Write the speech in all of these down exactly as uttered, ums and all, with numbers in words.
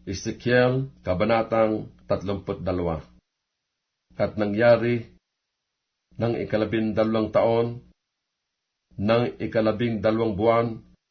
Ezekiel, Kabanatang tatlumput dalawa. At nangyari, ng ikalabing dalawang taon, ng ikalabing dalawang buwan,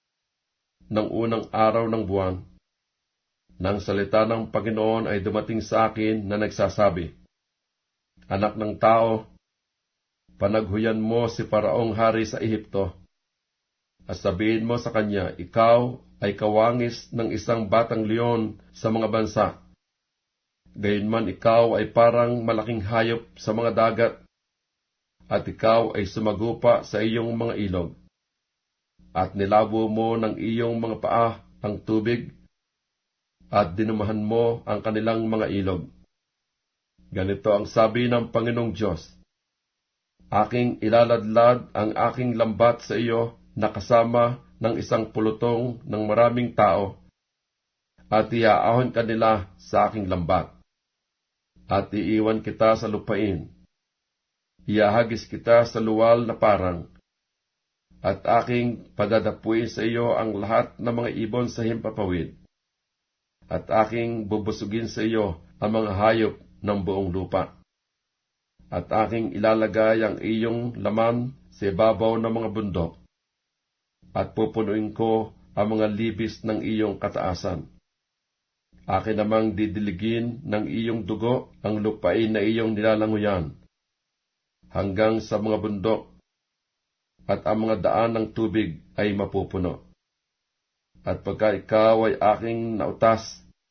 ng unang araw ng buwan, nang salita ng Panginoon ay dumating sa akin na nagsasabi, Anak ng tao, panaghuyan mo si Paraong hari sa Ehipto, at sabihin mo sa kanya, ikaw ay kawangis ng isang batang leon sa mga bansa. Gayunman ikaw ay parang malaking hayop sa mga dagat, at ikaw ay sumagupa sa iyong mga ilog. At nilabo mo ng iyong mga paa ang tubig, at dinumahan mo ang kanilang mga ilog. Ganito ang sabi ng Panginoong Diyos, Aking ilaladlad ang aking lambat sa iyo na kasama ng isang pulutong ng maraming tao, at iaahon ka nila sa aking lambat. At iiwan kita sa lupain, iahagis kita sa luwal na parang, at aking padadapuin sa iyo ang lahat ng mga ibon sa himpapawid, at aking bubusugin sa iyo ang mga hayop ng buong lupa, at aking ilalagay ang iyong laman sa ibabaw ng mga bundok, at pupunuin ko ang mga libis ng iyong kataasan. Akin namang didiligin ng iyong dugo ang lupain na iyong nilalanguyan, hanggang sa mga bundok, at ang mga daan ng tubig ay mapupuno. At pagka ikaw ay aking nautas,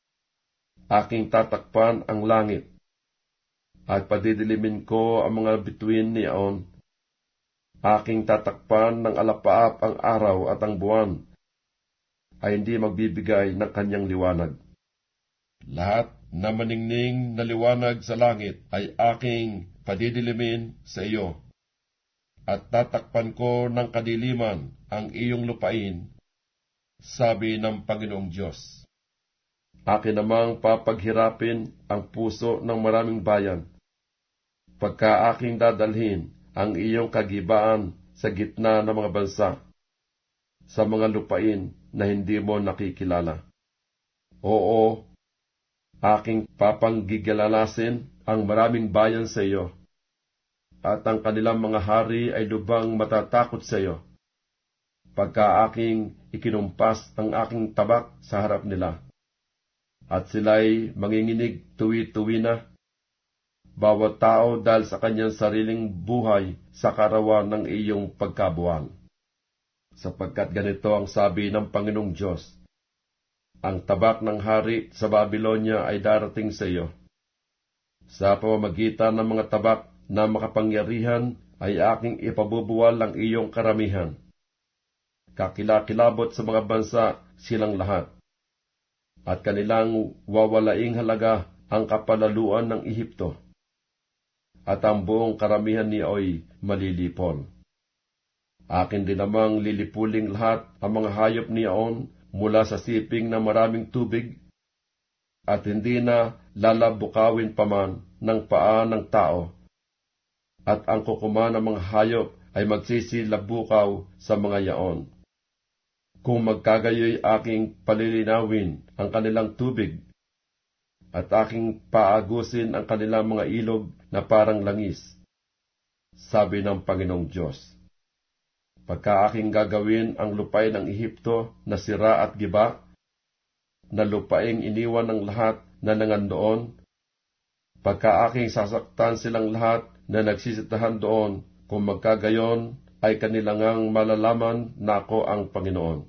aking tatakpan ang langit, at padidilimin ko ang mga bituin niyaon. Aking tatakpan ng alapaap ang araw at ang buwan, ay hindi magbibigay ng kanyang liwanag. Lahat na maningning na liwanag sa langit ay aking padidilimin sa iyo, at tatakpan ko ng kadiliman ang iyong lupain, sabi ng Panginoong Diyos. Akin namang papaghirapin ang puso ng maraming bayan, pagka aking dadalhin ang iyong kagibaan sa gitna ng mga bansa, sa mga lupain na hindi mo nakikilala. Oo, aking papanggigilalasin ang maraming bayan sa iyo, at ang kanilang mga hari ay lubang matatakot sa iyo, pagka aking ikinumpas ang aking tabak sa harap nila, at sila'y manginginig tuwi-tuwi na, bawat tao dahil sa kanyang sariling buhay sa karawan ng iyong pagkabuwang. Sapagkat ganito ang sabi ng Panginoong Diyos, ang tabak ng hari sa Babylonia ay darating sa iyo. Sa pamamagitan ng mga tabak na makapangyarihan ay aking ipabubuwal ang iyong karamihan. Kakilakilabot sa mga bansa silang lahat, at kanilang wawalaing halaga ang kapalaluan ng Ehipto, at ang buong karamihan niya ay malilipol. Akin din namang lilipuling lahat ang mga hayop niyaon mula sa siping ng maraming tubig, at hindi na lalabukawin pa man ng paa ng tao, at ang kukuma ng mga hayop ay magsisilabukaw sa mga yaon. Kung magkagayoy aking palilinawin ang kanilang tubig, at aking paagusin ang kanilang mga ilog na parang langis, sabi ng Panginoong Diyos. Pagka aking gagawin ang lupain ng Ehipto na sira at giba, na lupaing iniwan ng lahat na nangandoon, pagka aking sasaktan silang lahat na nagsisitahan doon, kung magkagayon ay kanilangang malalaman na ako ang Panginoon.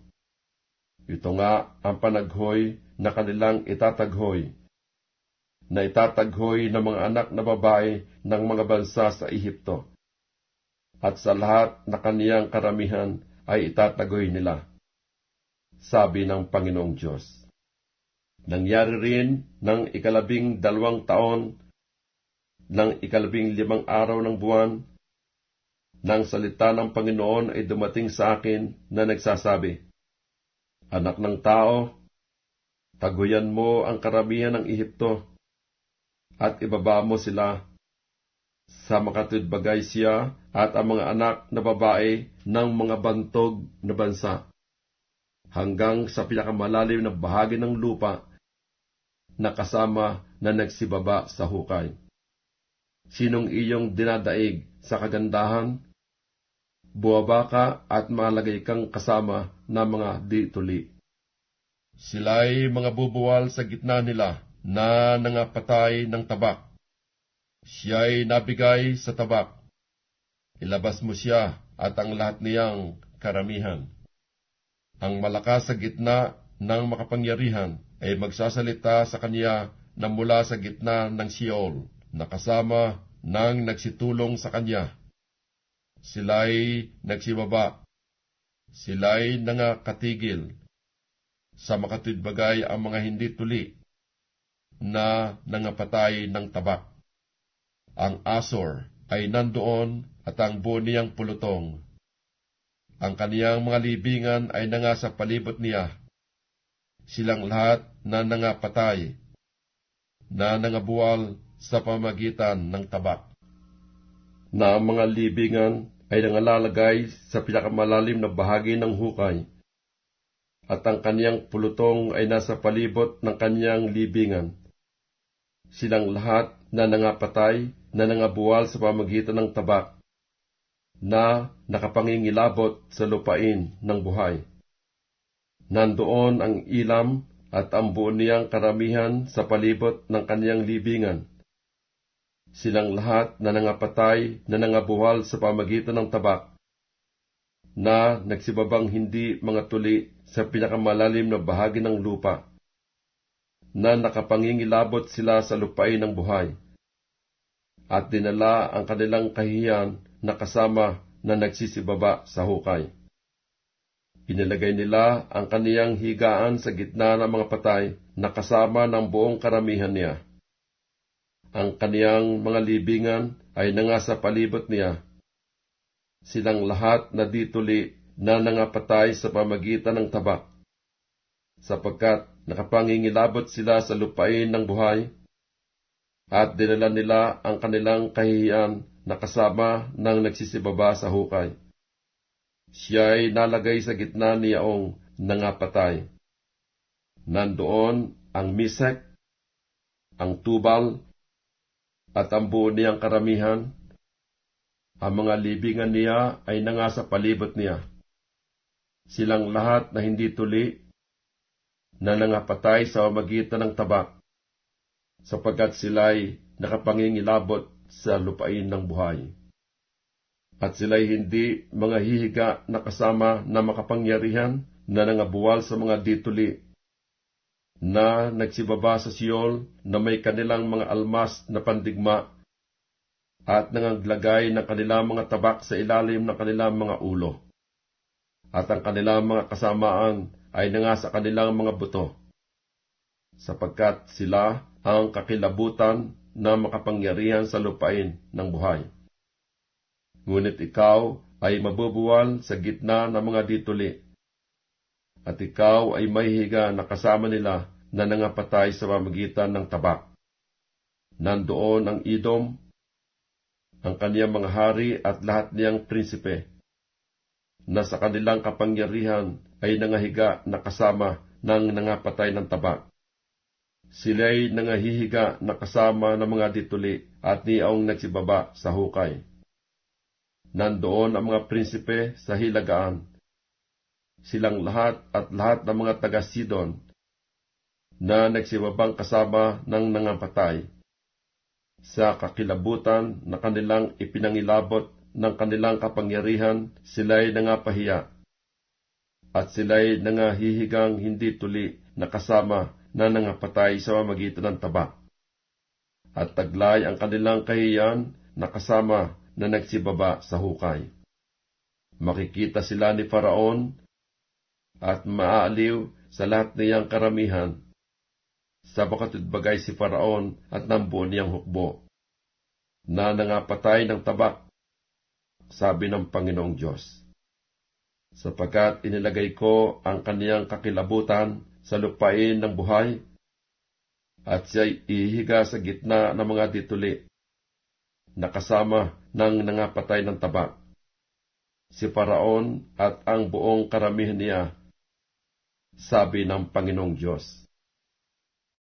Ito nga ang panaghoy na kanilang itataghoy, na itataghoy ng mga anak na babae ng mga bansa sa Ehipto, at sa lahat na kaniyang karamihan ay itatagoy nila, sabi ng Panginoong Diyos. Nangyari rin ng ikalabing dalawang taon, ng ikalabing limang araw ng buwan, nang salita ng Panginoon ay dumating sa akin na nagsasabi, Anak ng tao, taguyan mo ang karamihan ng Ehipto, at ibaba mo sila sa makatudbagay siya at ang mga anak na babae ng mga bantog na bansa, hanggang sa pinakamalalim na bahagi ng lupa, na kasama na nagsibaba sa hukay. Sinong iyong dinadaig sa kagandahan? Buwaba ka at malagay kang kasama na mga dituli. Sila'y mga bubuwal sa gitna nila na nangapatay ng tabak. Siya'y nabigay sa tabak. Ilabas mo siya at ang lahat niyang karamihan. Ang malakas sa gitna ng makapangyarihan ay magsasalita sa kanya na mula sa gitna ng Sheol, na kasama ng nagsitulong sa kanya. Sila'y nagsibaba, sila'y nangakatigil, sa makatwidbagay ang mga hindi tuli na nangapatay ng tabak. Ang Asor ay nandoon at ang buo niyang pulutong. Ang kaniyang mga libingan ay nangasa palibot niya. Silang lahat na nangapatay, na nangabuwal sa pamagitan ng tabak. Na ang mga libingan ay nangalalagay sa pinakamalalim na bahagi ng hukay, at ang kaniyang pulutong ay nasa palibot ng kaniyang libingan. Silang lahat na nangapatay, na nangabuwal sa pamagitan ng tabak, na nakapangingilabot sa lupain ng buhay. Nandoon ang Ilam at ang buo niyang karamihan sa palibot ng kaniyang libingan. Silang lahat na nangapatay, na nangabuwal sa pamagitan ng tabak, na nagsibabang hindi mga tuli sa pinakamalalim na bahagi ng lupa, na nakapangingilabot sila sa lupain ng buhay, at dinala ang kanilang kahihiyan na kasama na nagsisibaba sa hukay. Inilagay nila ang kaniyang higaan sa gitna ng mga patay na kasama ng buong karamihan niya. Ang kaniyang mga libingan ay nangasa palibot niya. Silang lahat na dituli na nangapatay sa pamagitan ng tabak, sapagkat nakapangingilabot sila sa lupain ng buhay, at dinala nila ang kanilang kahihiyan na kasama ng nagsisibaba sa hukay. Siya'y nalagay sa gitna niyaong nangapatay. Nandoon ang Mesek, ang Tubal, at ang buo niyang karamihan. Ang mga libingan niya ay nangasa palibot niya. Silang lahat na hindi tuli, na nangapatay sa pamagitan ng tabak, sapagkat sila'y nakapangingilabot sa lupain ng buhay. At sila'y hindi mga hihiga na kasama na makapangyarihan na nangabuwal sa mga dituli, na nagsibaba sa Sheol na may kanilang mga almas na pandigma, at nangaglagay ng kanilang mga tabak sa ilalim ng kanilang mga ulo, at ang kanilang mga kasamaan ay nangasa kanilang mga buto, sapagkat sila ang kakilabutan na makapangyarihan sa lupain ng buhay. Ngunit ikaw ay mabubuwal sa gitna ng mga dituli, at ikaw ay mahihiga na kasama nila na nangapatay sa pamagitan ng tabak. Nandoon ang Edom, ang kaniyang mga hari at lahat niyang prinsipe, na sa kanilang kapangyarihan ay nangahiga na kasama ng nangapatay ng tabak. Sila'y nangahihiga na kasama ng mga dituli at niyaong nagsibaba sa hukay. Nandoon ang mga prinsipe sa hilagaan, silang lahat at lahat ng mga taga-Sidon, na nagsibabang kasama ng nangapatay, sa kakilabutan na kanilang ipinangilabot ng kanilang kapangyarihan, sila'y nangapahiya, at sila'y nangahihigang hindi tuli na kasama na nangapatay sa pamagitan ng tabak, at taglay ang kanilang kahiyan na kasama na nagsibaba sa hukay. Makikita sila ni Faraon at maaaliw sa lahat niyang karamihan, sa bakatudbagay si Faraon at ng buo niyang hukbo, na nangapatay ng tabak, sabi ng Panginoong Diyos, sapagkat inilagay ko ang kaniyang kakilabutan sa lupain ng buhay, at siya'y ihiga sa gitna ng mga dituli, na kasama ng nangapatay ng tabak, si Faraon at ang buong karamihan niya, sabi ng Panginoong Diyos.